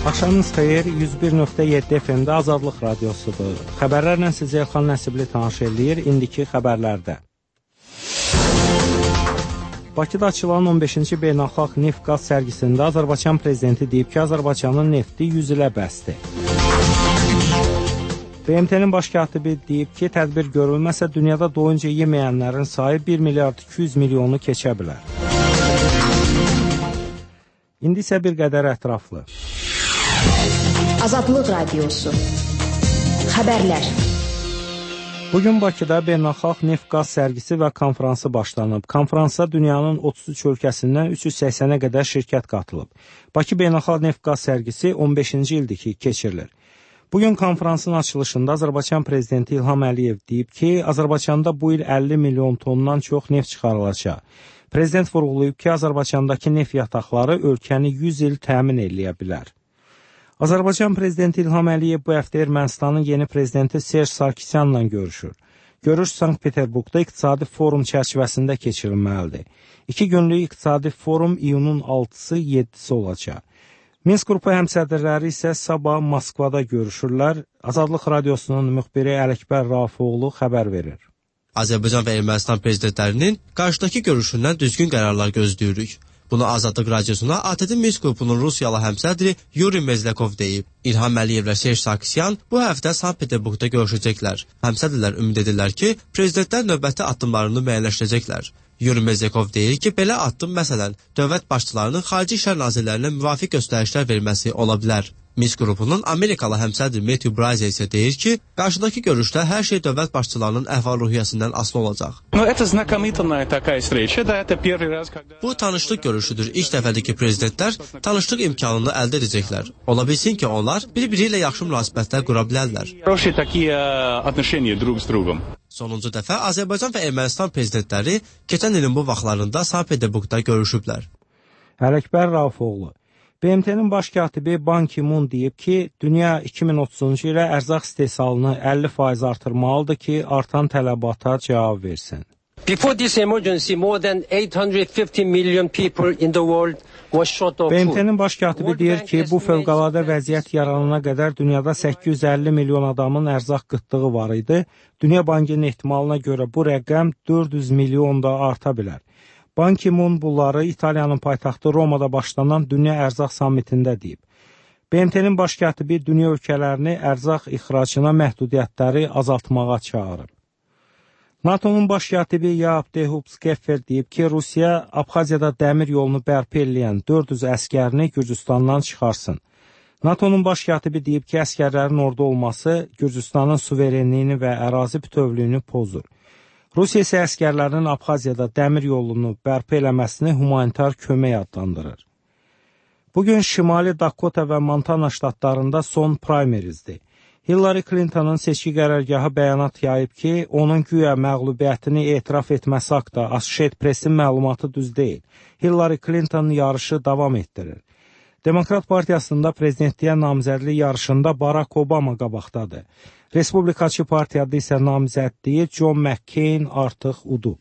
Axşamınız xeyir, 101.7 FM-də Azadlıq Radiosudur. Xəbərlərlə sizə Elxan Nəsibli tanış eləyir, indiki xəbərlərdə. Bakıda açılan 15-ci beynəlxalq neft-qaz sərgisində Azərbaycan prezidenti deyib ki, Azərbaycanın nefti 100 ilə bəsdir. BMT-nin baş katibi deyib ki, tədbir görülməsə dünyada doyunca yeməyənlərin sayı 1 milyard 200 milyonu keçə bilər. İndi isə bir qədər ətraflı. Azadlıq Radiosu. Xəbərlər. Bugün Bakıda beynəlxalq neft-qaz sərgisi və konfransı başlanıb. Konfransa dünyanın 33 ölkəsindən 380-ə qədər şirkət qatılıb. Bakı beynəlxalq neft-qaz sərgisi 15-ci ildir ki, keçirilir. Bugün konfransın açılışında Azərbaycan prezidenti İlham Əliyev deyib ki, Azərbaycanda bu il 50 milyon tondan çox neft çıxarılacaq. Prezident vurğulayıb ki, Azərbaycandakı neft yataqları ölkəni 100 il təmin eləyə bilər. Azərbaycan prezidenti İlham Əliyev bu həftə Ermənistanın yeni prezidenti Serj Sarkisyanla görüşür. Görüş Sankt-Peterburqda iqtisadi forum çərçivəsində keçirilməlidir. 2 günlük iqtisadi forum iyunun 6-sı, 7-si olacaq. Minsk qrupu həmsədrləri isə sabah Moskvada görüşürlər. Azadlıq Radiosunun müxbiri Ələkbər Rafoğlu xəbər verir. Azərbaycan və Ermənistan prezidentlərinin qarşıdakı görüşündən düzgün qərarlar gözləyirik. Bunu Azadlıq Radiosuna ATƏT Minsk qrupunun Rusiyalı həmsədri Yuri Mezlekov deyib. İlham Əliyev və Serj Sarkisyan bu həftə Sankt-Peterburqda görüşəcəklər. Həmsədrlər ümid edirlər ki, prezidentlər növbəti addımlarını müəyyənləşdirəcəklər. Yuri Mezlekov deyir ki, belə addım məsələn, dövlət başçılarının xarici işlər nazirlərinə müvafiq göstərişlər verməsi ola bilər. Minsk qrupunun Amerikalı həmsədri Matthew Bryce isə deyir ki, qarşıdakı görüşdə hər şey dövlət başçılarının əhval-ruhiyyəsindən asılı olacaq. Bu tanışlıq görüşüdür. İlk dəfədir ki, prezidentlər tanışlıq imkanını əldə edəcəklər. Ola bilsin ki, onlar bir-biri ilə yaxşı münasibətlər qura bilərlər. Sonuncu dəfə Azərbaycan və Ermənistan prezidentləri keçən ilin bu vaxtlarında Sankt-Peterburqda görüşüblər. Ələkbər Rafoğlu. BMT-nin baş katibi Ban Ki-moon deyib ki, dünya 2030-cu ilə ərzaq istehsalını 50% artırmalıdır ki, artan tələbata cavab versin. Before this emergency, more than 850 million people in the world was short of food. BMT-nin baş katibi deyir ki, bu fövqəladə vəziyyət yaranana qədər dünyada 850 milyon adamın ərzaq qıtlığı var idi. Dünya Bankının ehtimalına görə bu rəqəm 400 milyon da arta bilər. Ban Ki-moon bunları İtaliyanın paytaxtı Romada başlanan Dünya Ərzaq Sammitində deyib. BMT-nin baş katibi dünya ölkələrini ərzaq ixracına məhdudiyyətləri azaltmağa çağırıb. NATO'nun baş katibi Jaap de Hoop Scheffer deyib ki, Rusiya Abxaziyada dəmir yolunu bərpa eləyən 400 əskərini Gürcüstandan çıxarsın. NATO'nun baş katibi deyib ki, əskərlərin orada olması Gürcüstanın suverenliyini və ərazi bütövlüyünü pozur. Rusiya isə əskərlərinin Abxaziyada dəmir yolunu bərpa eləməsini humanitar kömək adlandırır. Bugün Şimali Dakota və Montana ştatlarında son primarizdir. Hillary Clinton'ın seçki qərargahı bəyanat yayıb ki, onun güya məğlubiyyətini etiraf etməsi haqda Associated Press-in məlumatı düz deyil. Hillary Clinton yarışı davam etdirir. Demokrat Partiyasında prezidentliyə namizədlik yarışında Barack Obama qabaqdadır. Respublikaçı partiyada isə namizədliyi John McCain artıq udub.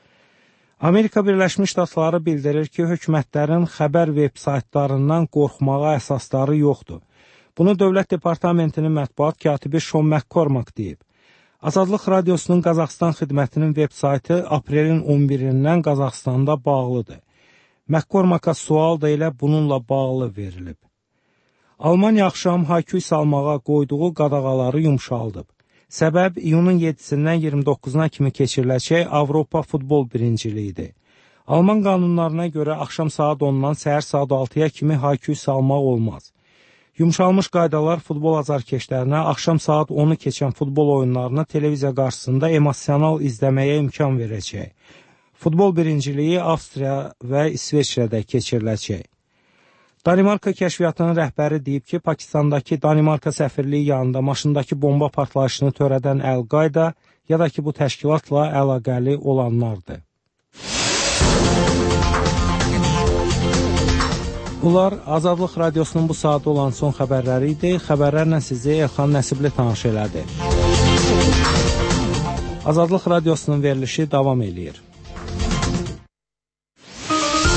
Amerika Birləşmiş Ştatları bildirir ki, hökumətlərin xəbər veb-saytlarından qorxmağa əsasları yoxdur. Bunu Dövlət Departamentinin mətbuat katibi Sean McCormack deyib. Azadlıq Radiosunun Qazaxstan xidmətinin veb-saytı aprelin 11-dən Qazaxstanda bağlıdır. McCormack'a sual da elə bununla bağlı verilib. Almaniya axşam hayküy salmağa qoyduğu qadağaları yumşaldıb. Səbəb iyunun 7-dən 29-na kimi keçiriləcək Avropa futbol birinciliyidir. Alman qanunlarına görə axşam saat 10-dan səhər saat 6-ya kimi hayküy salmaq olmaz. Yumşalmış qaydalar futbol azarkeşlərinə axşam saat 10-u keçən futbol oyunlarını televiziya qarşısında emosional izləməyə imkan verəcək. Futbol birinciliyi Avstriya və İsveçrədə keçiriləcək. Danimarka kəşfiyyatının rəhbəri deyib ki, Pakistandakı Danimarka səfirliyi yanında maşındakı bomba partlayışını törədən Əl-Qayda ya da ki, bu təşkilatla əlaqəli olanlardır. Bunlar Azadlıq Radiosunun bu saatda olan son xəbərləri idi. Xəbərlərlə sizi Elxan Nəsibli tanış elədi. Azadlıq Radiosunun verilişi davam eləyir.